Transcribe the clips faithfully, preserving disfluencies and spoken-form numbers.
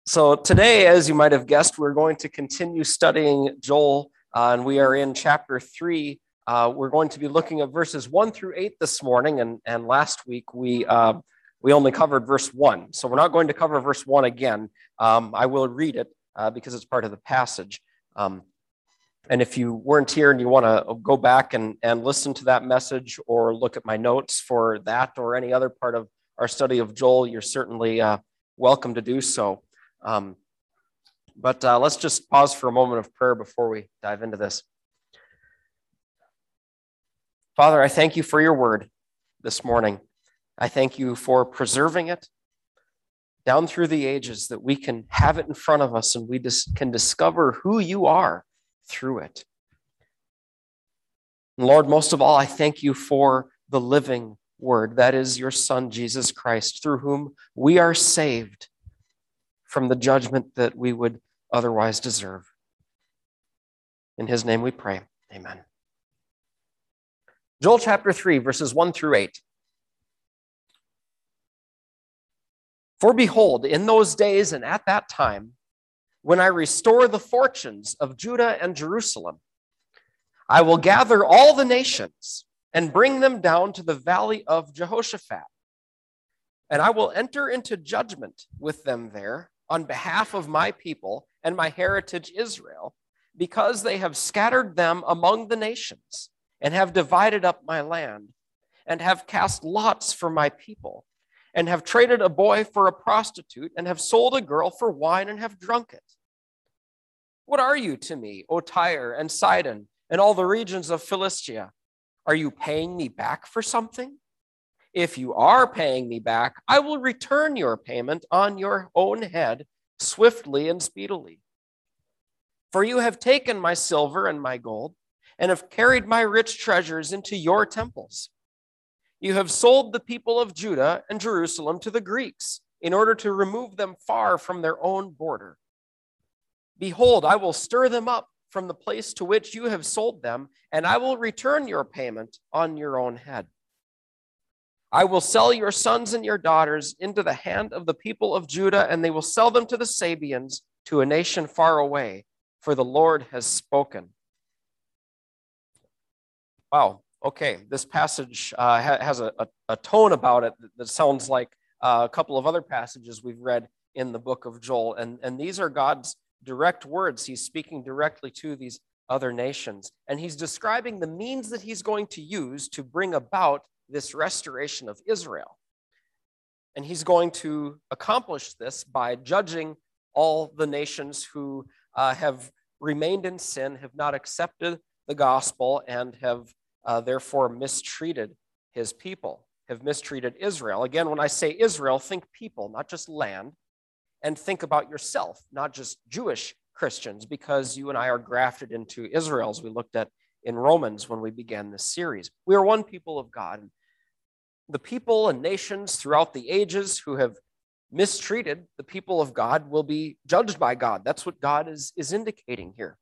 So today, as you might have guessed, we're going to continue studying Joel, uh, and we are in chapter three. Uh, we're going to be looking at verses one through eight this morning, and, and last week we uh, we only covered verse one. So we're not going to cover verse one again. Um, I will read it uh, because it's part of the passage. Um, and if you weren't here and you want to go back and, and listen to that message or look at my notes for that or any other part of our study of Joel, you're certainly uh, welcome to do so. Um, but uh, let's just pause for a moment of prayer before we dive into this. Father, I thank you for your word this morning. I thank you for preserving it down through the ages, that we can have it in front of us and we dis- can discover who you are through it. And Lord, most of all, I thank you for the living word, that is your Son, Jesus Christ, through whom we are saved from the judgment that we would otherwise deserve. In his name we pray. Amen. Joel chapter three, verses one through eight. For behold, in those days and at that time, when I restore the fortunes of Judah and Jerusalem, I will gather all the nations and bring them down to the valley of Jehoshaphat. And I will enter into judgment with them there on behalf of my people and my heritage Israel, because they have scattered them among the nations and have divided up my land and have cast lots for my people and have traded a boy for a prostitute and have sold a girl for wine and have drunk it. What are you to me, O Tyre and Sidon and all the regions of Philistia? Are you paying me back for something? If you are paying me back, I will return your payment on your own head swiftly and speedily. For you have taken my silver and my gold, and have carried my rich treasures into your temples. You have sold the people of Judah and Jerusalem to the Greeks in order to remove them far from their own border. Behold, I will stir them up from the place to which you have sold them, and I will return your payment on your own head. I will sell your sons and your daughters into the hand of the people of Judah, and they will sell them to the Sabeans, to a nation far away, for the Lord has spoken. Wow, okay. This passage uh, ha- has a, a, a tone about it that, that sounds like uh, a couple of other passages we've read in the book of Joel, and, and these are God's direct words. He's speaking directly to these other nations, and he's describing the means that he's going to use to bring about this restoration of Israel. And he's going to accomplish this by judging all the nations who uh, have remained in sin, have not accepted the gospel, and have uh, therefore mistreated his people, have mistreated Israel. Again, when I say Israel, think people, not just land, and think about yourself, not just Jewish Christians, because you and I are grafted into Israel, as we looked at in Romans when we began this series. We are one people of God. The people and nations throughout the ages who have mistreated the people of God will be judged by God. That's what God is, is indicating here.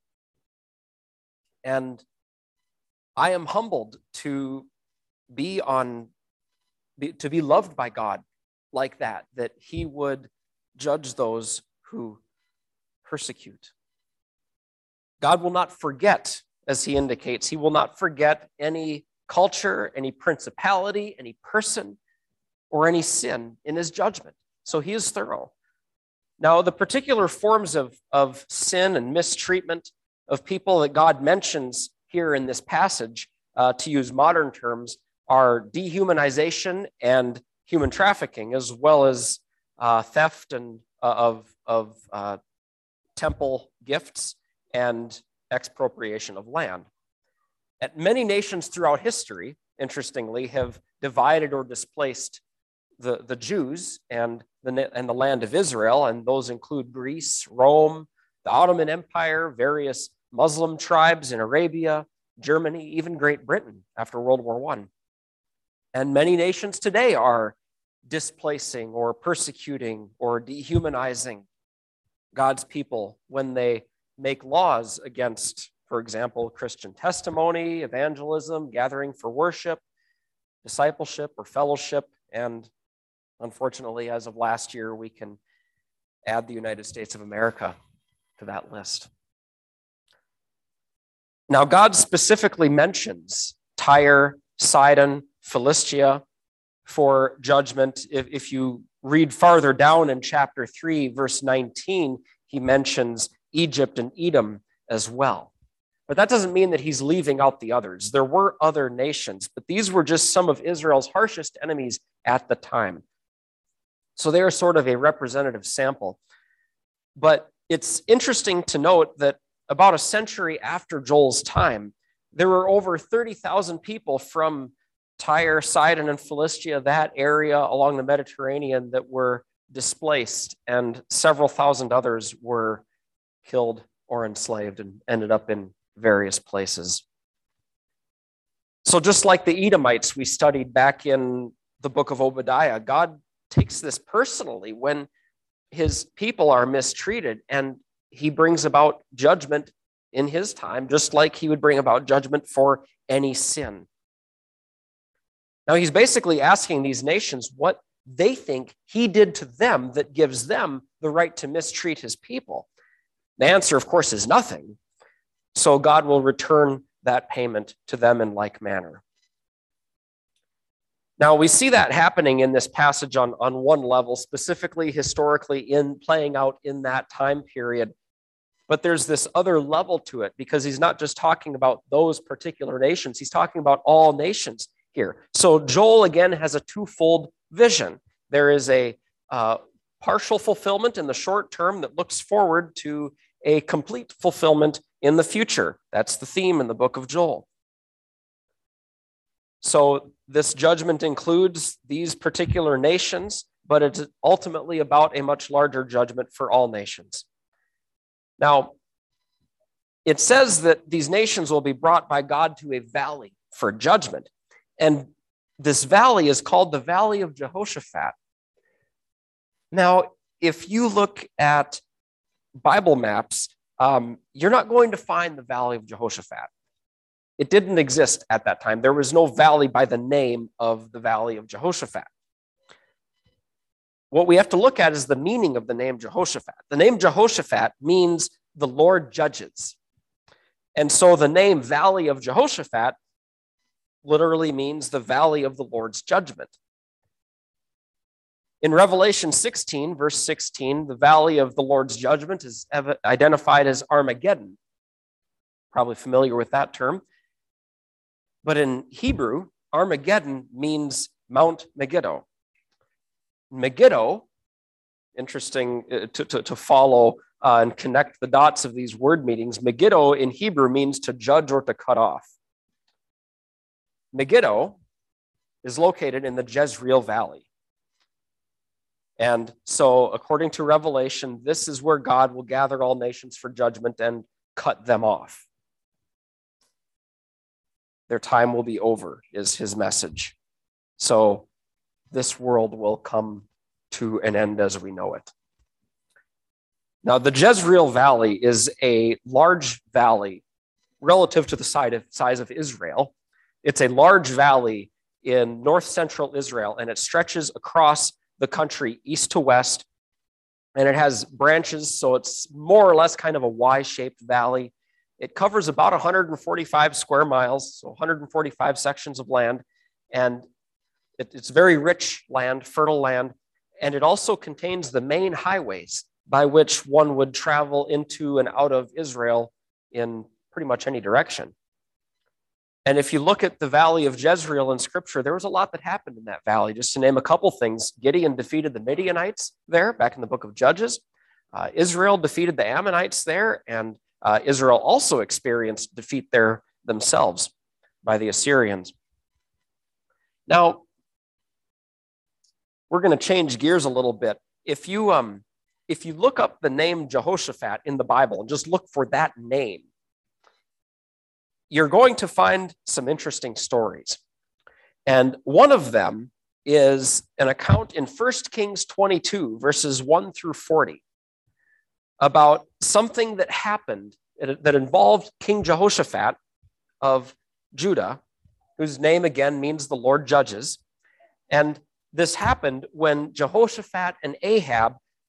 And I am humbled to be on, be, to be loved by God like that, that he would judge those who persecute. God will not forget, as he indicates, he will not forget any culture, any principality, any person, or any sin in his judgment. So he is thorough. Now, the particular forms of, of sin and mistreatment of people that God mentions here in this passage, uh, to use modern terms, are dehumanization and human trafficking, as well as uh, theft and uh, of, of uh, temple gifts and expropriation of land. And many nations throughout history, interestingly, have divided or displaced the, the Jews and the, and the land of Israel, and those include Greece, Rome, the Ottoman Empire, various Muslim tribes in Arabia, Germany, even Great Britain after World War One. And many nations today are displacing or persecuting or dehumanizing God's people when they make laws against, for example, Christian testimony, evangelism, gathering for worship, discipleship or fellowship. And unfortunately, as of last year, we can add the United States of America to that list. Now, God specifically mentions Tyre, Sidon, Philistia for judgment. If, if you read farther down in chapter three, verse nineteen, he mentions Egypt and Edom as well. But that doesn't mean that he's leaving out the others. There were other nations, but these were just some of Israel's harshest enemies at the time. So they are sort of a representative sample. But it's interesting to note that about a century after Joel's time, there were over thirty thousand people from Tyre, Sidon, and Philistia, that area along the Mediterranean, that were displaced, and several thousand others were killed or enslaved and ended up in various places. So just like the Edomites we studied back in the book of Obadiah, God takes this personally when his people are mistreated, and he brings about judgment in his time, just like he would bring about judgment for any sin. Now, he's basically asking these nations what they think he did to them that gives them the right to mistreat his people. The answer, of course, is nothing. So God will return that payment to them in like manner. Now, we see that happening in this passage on, on one level, specifically historically in playing out in that time period. But there's this other level to it, because he's not just talking about those particular nations. He's talking about all nations here. So Joel, again, has a twofold vision. There is a uh, partial fulfillment in the short term that looks forward to a complete fulfillment in the future. That's the theme in the book of Joel. So this judgment includes these particular nations, but it's ultimately about a much larger judgment for all nations. Now, it says that these nations will be brought by God to a valley for judgment. And this valley is called the Valley of Jehoshaphat. Now, if you look at Bible maps, um, you're not going to find the Valley of Jehoshaphat. It didn't exist at that time. There was no valley by the name of the Valley of Jehoshaphat. What we have to look at is the meaning of the name Jehoshaphat. The name Jehoshaphat means the Lord judges. And so the name Valley of Jehoshaphat literally means the Valley of the Lord's judgment. In Revelation sixteen, verse sixteen, the Valley of the Lord's judgment is identified as Armageddon. Probably familiar with that term. But in Hebrew, Armageddon means Mount Megiddo. Megiddo, interesting to, to, to follow uh, and connect the dots of these word meanings. Megiddo in Hebrew means to judge or to cut off. Megiddo is located in the Jezreel Valley. And so, according to Revelation, this is where God will gather all nations for judgment and cut them off. Their time will be over, is his message. So this world will come to an end as we know it. Now, the Jezreel Valley is a large valley relative to the size of Israel. It's a large valley in north central Israel, and it stretches across the country east to west, and it has branches, so it's more or less kind of a Y-shaped valley. It covers about one hundred forty-five square miles, so one hundred forty-five sections of land, and it, it's very rich land, fertile land, and it also contains the main highways by which one would travel into and out of Israel in pretty much any direction. And if you look at the Valley of Jezreel in Scripture, there was a lot that happened in that valley. Just to name a couple things, Gideon defeated the Midianites there back in the book of Judges. Uh, Israel defeated the Ammonites there, and uh, Israel also experienced defeat there themselves by the Assyrians. Now, we're going to change gears a little bit. If you, um, if you look up the name Jehoshaphat in the Bible and just look for that name, you're going to find some interesting stories. And one of them is an account in First Kings twenty-two, verses one through forty, about something that happened that involved King Jehoshaphat of Judah, whose name again means the Lord judges. And this happened when Jehoshaphat and Ahab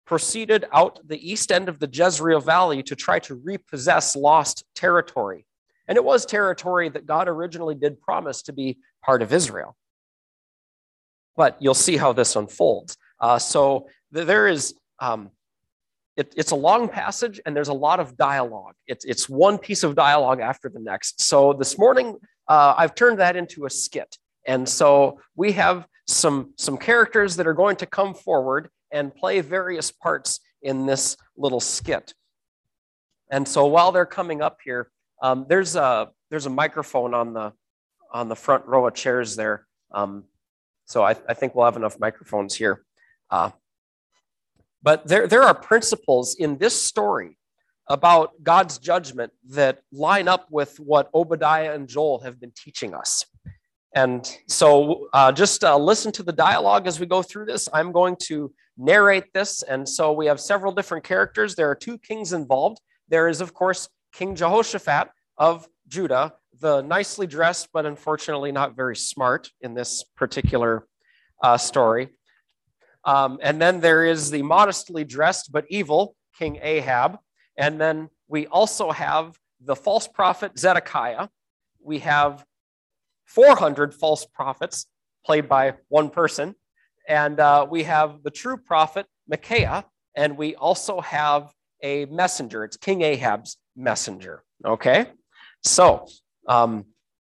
proceeded out the east end of the Jezreel Valley to try to repossess lost territory. And it was territory that God originally did promise to be part of Israel. But you'll see how this unfolds. Uh, so th- there is, um, it, it's a long passage and there's a lot of dialogue. It's, it's one piece of dialogue after the next. So this morning, uh, I've turned that into a skit. And so we have some, some characters that are going to come forward and play various parts in this little skit. And so while they're coming up here, um, there's a there's a microphone on the on the front row of chairs there. Um, so I, I think we'll have enough microphones here. Uh, but there there are principles in this story about God's judgment that line up with what Obadiah and Joel have been teaching us. And so uh, just uh, listen to the dialogue as we go through this. I'm going to narrate this. And so we have several different characters. There are two kings involved. There is, of course, King Jehoshaphat of Judah, the nicely dressed, but unfortunately not very smart in this particular uh, story. Um, and then there is the modestly dressed, but evil King Ahab. And then we also have the false prophet Zedekiah. We have four hundred false prophets played by one person. And uh, we have the true prophet Micaiah. And we also have a messenger. It's King Ahab's messenger. Okay. So, um,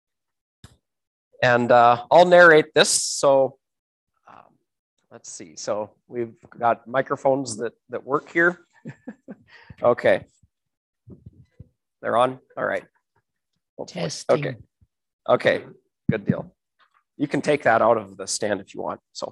and uh, I'll narrate this. So um, let's see. So we've got microphones that, that work here. Okay. They're on. All right. Testing. Okay. Okay. Good deal. You can take that out of the stand if you want. So,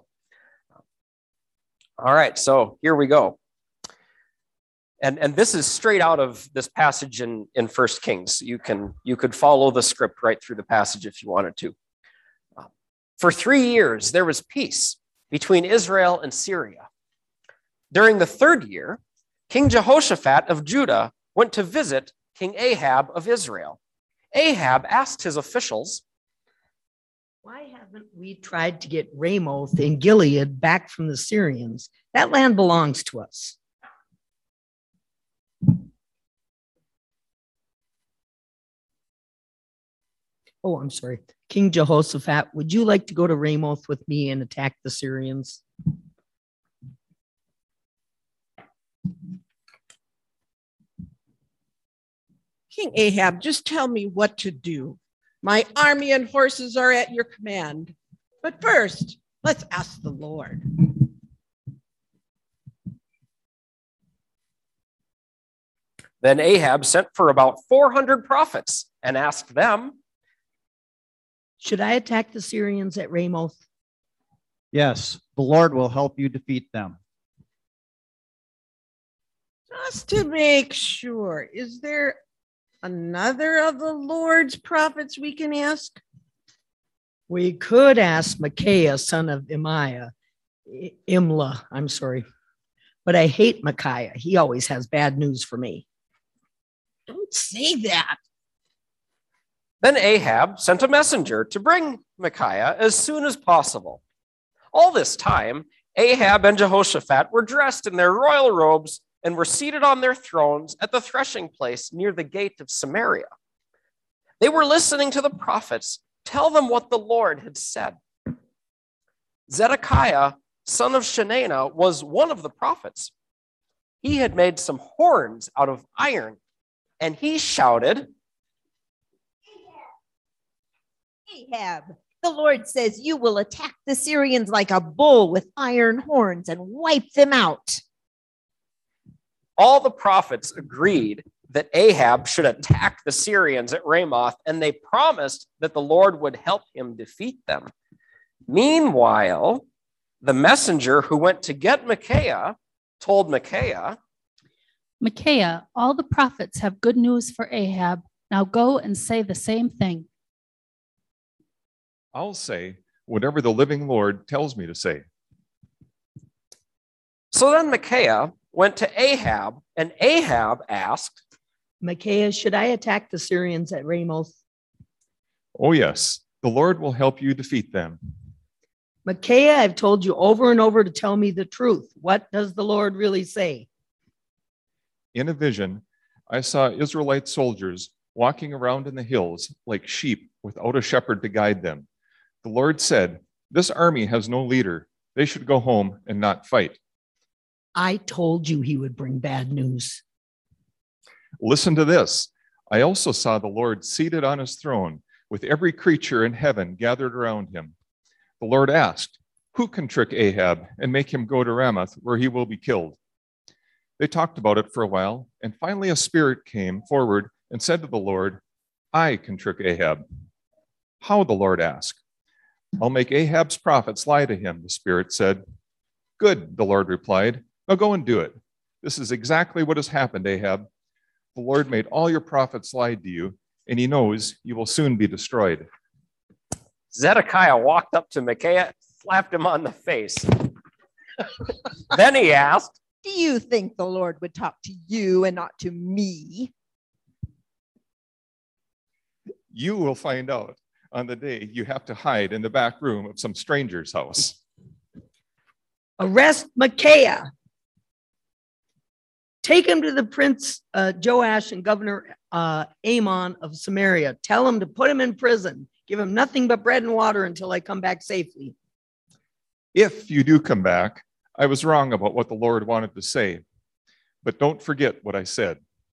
all right. So here we go. And, and this is straight out of this passage in, in First Kings. You can you could follow the script right through the passage if you wanted to. Uh, for three years, there was peace between Israel and Syria. During the third year, King Jehoshaphat of Judah went to visit King Ahab of Israel. Ahab asked his officials, "Why haven't we tried to get Ramoth in Gilead back from the Syrians? That land belongs to us." Oh, I'm sorry. King Jehoshaphat, would you like to go to Ramoth with me and attack the Syrians? King Ahab, just tell me what to do. My army and horses are at your command. But first, let's ask the Lord. Then Ahab sent for about four hundred prophets and asked them, "Should I attack the Syrians at Ramoth?" "Yes, the Lord will help you defeat them." Just to make sure, is there another of the Lord's prophets we can ask? We could ask Micaiah, son of Imaiah, I- Imlah, I'm sorry. But I hate Micaiah. He always has bad news for me. Don't say that. Then Ahab sent a messenger to bring Micaiah as soon as possible. All this time, Ahab and Jehoshaphat were dressed in their royal robes and were seated on their thrones at the threshing place near the gate of Samaria. They were listening to the prophets tell them what the Lord had said. Zedekiah, son of Chenaanah, was one of the prophets. He had made some horns out of iron, and he shouted, "Ahab, the Lord says you will attack the Syrians like a bull with iron horns and wipe them out." All the prophets agreed that Ahab should attack the Syrians at Ramoth, and they promised that the Lord would help him defeat them. Meanwhile, the messenger who went to get Micaiah told Micaiah, "Micaiah, all the prophets have good news for Ahab. Now go and say the same thing." "I'll say whatever the living Lord tells me to say." So then Micaiah went to Ahab, and Ahab asked, Micaiah, should I attack the Syrians at Ramoth? "Oh yes, the Lord will help you defeat them." Micaiah, I've told you over and over to tell me the truth. What does the Lord really say? In a vision, I saw Israelite soldiers walking around in the hills like sheep without a shepherd to guide them. The Lord said, "This army has no leader. They should go home and not fight." I told you he would bring bad news. Listen to this. I also saw the Lord seated on his throne with every creature in heaven gathered around him. The Lord asked, "Who can trick Ahab and make him go to Ramoth where he will be killed?" They talked about it for a while, and finally a spirit came forward and said to the Lord, "I can trick Ahab." "How?" the Lord asked. "I'll make Ahab's prophets lie to him," the spirit said. "Good," the Lord replied. "Now go and do it. This is exactly what has happened, Ahab. The Lord made all your prophets lie to you, and he knows you will soon be destroyed." Zedekiah walked up to Micaiah, slapped him on the face. Then he asked, Do you think the Lord would talk to you and not to me? You will find out on the day you have to hide in the back room of some stranger's house. Arrest Micaiah. Take him to the prince uh, Joash and governor uh, Amon of Samaria. Tell him to put him in prison. Give him nothing but bread and water until I come back safely. If you do come back, I was wrong about what the Lord wanted to say, but don't forget what I said.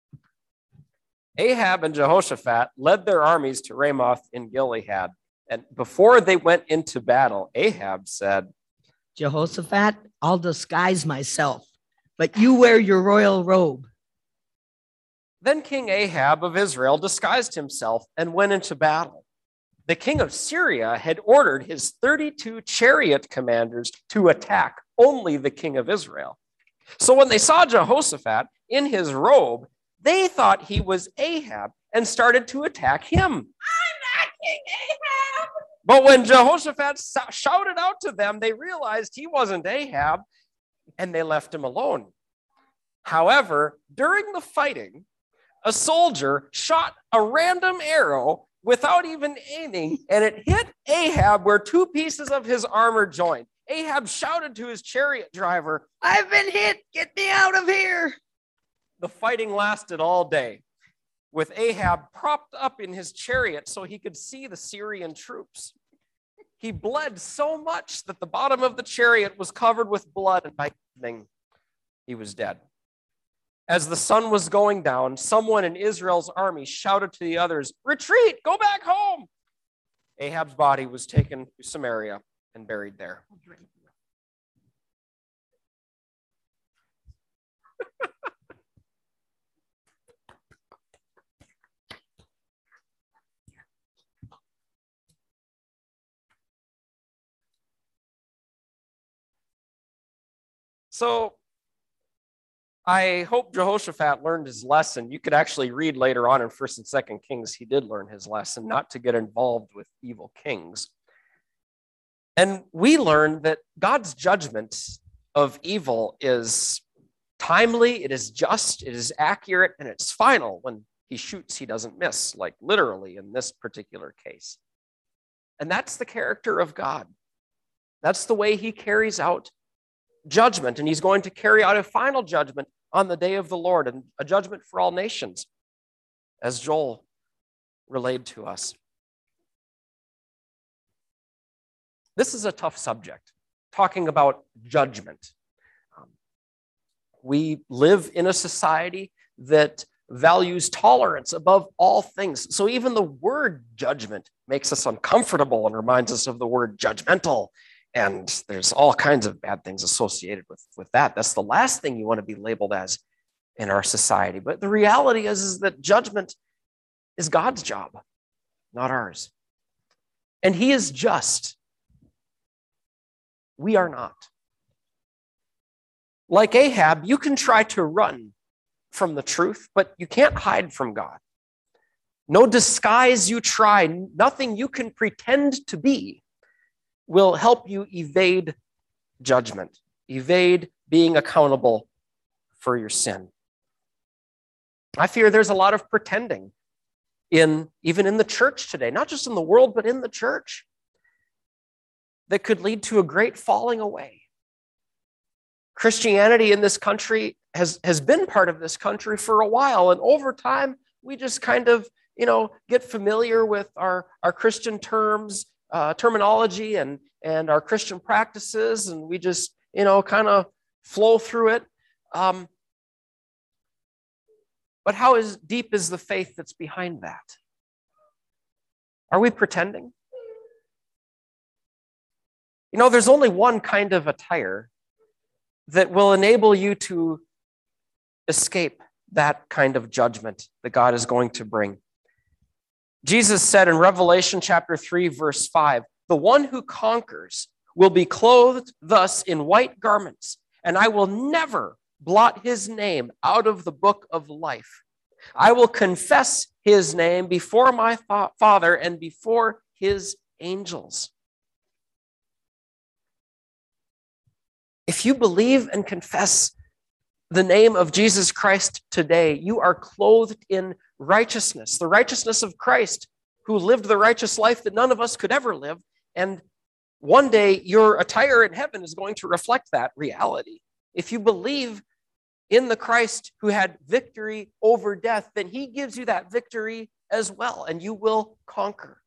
Ahab and Jehoshaphat led their armies to Ramoth in Gilead. And before they went into battle, Ahab said, Jehoshaphat, I'll disguise myself, but you wear your royal robe. Then King Ahab of Israel disguised himself and went into battle. The king of Syria had ordered his thirty-two chariot commanders to attack only the king of Israel. So when they saw Jehoshaphat in his robe, they thought he was Ahab and started to attack him. I'm not King Ahab. But when Jehoshaphat shouted out to them, they realized he wasn't Ahab, and they left him alone. However, during the fighting, a soldier shot a random arrow without even aiming, and it hit Ahab where two pieces of his armor joined. Ahab shouted to his chariot driver, I've been hit, get me out of here. The fighting lasted all day, with Ahab propped up in his chariot so he could see the Syrian troops. He bled so much that the bottom of the chariot was covered with blood, and by evening, he was dead. As the sun was going down, someone in Israel's army shouted to the others, retreat, go back home. Ahab's body was taken to Samaria and buried there. So, I hope Jehoshaphat learned his lesson. You could actually read later on in First and Second Kings, he did learn his lesson, not to get involved with evil kings. And we learned that God's judgment of evil is timely, it is just, it is accurate, and it's final. When he shoots, he doesn't miss, like literally in this particular case. And that's the character of God. That's the way he carries out judgment, and he's going to carry out a final judgment on the day of the Lord, and a judgment for all nations, as Joel relayed to us. This is a tough subject, talking about judgment. Um, we live in a society that values tolerance above all things. So even the word judgment makes us uncomfortable and reminds us of the word judgmental. And there's all kinds of bad things associated with, with that. That's the last thing you want to be labeled as in our society. But the reality is, is that judgment is God's job, not ours. And he is just. We are not. Like Ahab, you can try to run from the truth, but you can't hide from God. No disguise you try, nothing you can pretend to be will help you evade judgment, evade being accountable for your sin. I fear there's a lot of pretending in even in the church today, not just in the world, but in the church. that could lead to a great falling away. Christianity in this country has, has been part of this country for a while, and over time, we just kind of, you know, get familiar with our, our Christian terms, uh, terminology, and, and our Christian practices, and we just, you know, kind of flow through it. Um, but how is deep is the faith that's behind that? Are we pretending? You know, there's only one kind of attire that will enable you to escape that kind of judgment that God is going to bring. Jesus said in Revelation chapter three, verse five, "The one who conquers will be clothed thus in white garments, and I will never blot his name out of the book of life. I will confess his name before my fa- Father and before his angels." If you believe and confess the name of Jesus Christ today, you are clothed in righteousness, the righteousness of Christ, who lived the righteous life that none of us could ever live. And one day your attire in heaven is going to reflect that reality. If you believe in the Christ who had victory over death, then he gives you that victory as well, and you will conquer.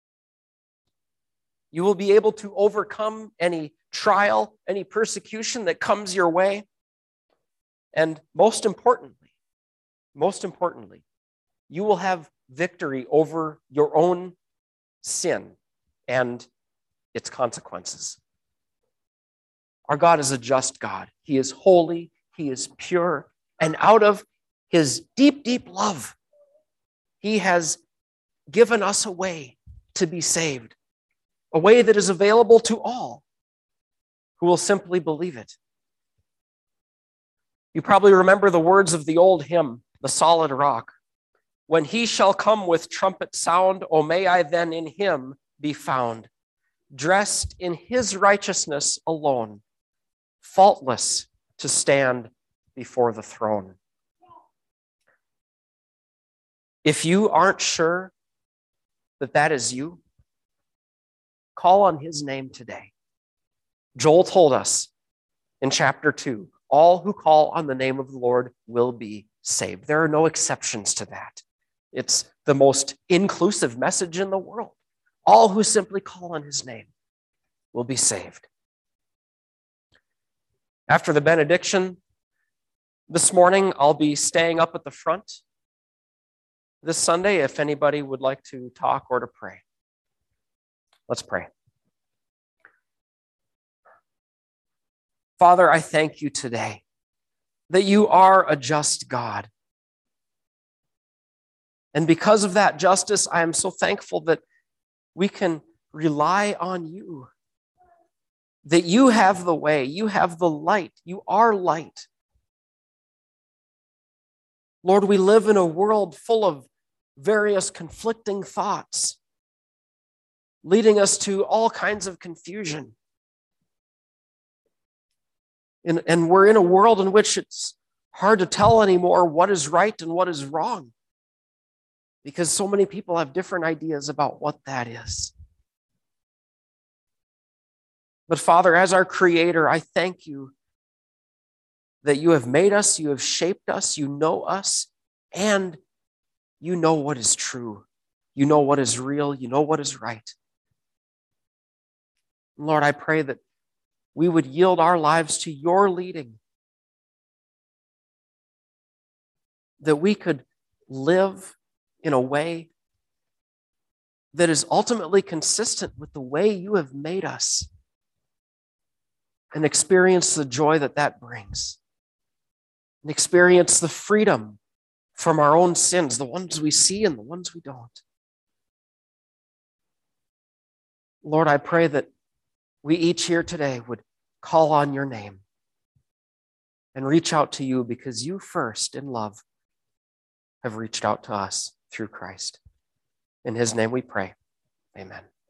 You will be able to overcome any trial, any persecution that comes your way. And most importantly, most importantly, you will have victory over your own sin and its consequences. Our God is a just God. He is holy, he is pure, and out of his deep, deep love, he has given us a way to be saved, a way that is available to all who will simply believe it. You probably remember the words of the old hymn, "The Solid Rock." "When he shall come with trumpet sound, O may I then in him be found, dressed in his righteousness alone, faultless to stand before the throne." If you aren't sure that that is you, call on his name today. Joel told us in chapter two, all who call on the name of the Lord will be saved. There are no exceptions to that. It's the most inclusive message in the world. All who simply call on his name will be saved. After the benediction this morning, I'll be staying up at the front this Sunday if anybody would like to talk or to pray. Let's pray. Father, I thank you today that you are a just God. And because of that justice, I am so thankful that we can rely on you, that you have the way, you have the light, you are light. Lord, we live in a world full of various conflicting thoughts, leading us to all kinds of confusion. And, and we're in a world in which it's hard to tell anymore what is right and what is wrong, because so many people have different ideas about what that is. But Father, as our Creator, I thank you that you have made us, you have shaped us, you know us, and you know what is true. You know what is real. You know what is right. Lord, I pray that we would yield our lives to your leading, that we could live in a way that is ultimately consistent with the way you have made us, and experience the joy that that brings, and experience the freedom from our own sins, the ones we see and the ones we don't. Lord, I pray that we each here today would call on your name and reach out to you, because you first in love have reached out to us through Christ. In his name we pray. Amen.